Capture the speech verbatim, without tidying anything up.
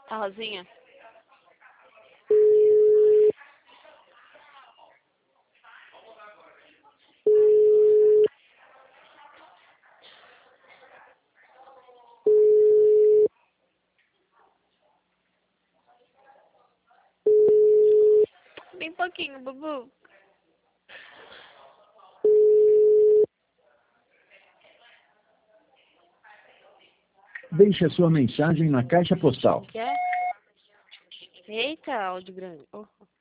A Rosinha? Bem pouquinho, Bubu. Deixe a sua mensagem na caixa postal. Quer? Eita, áudio grande. Oh.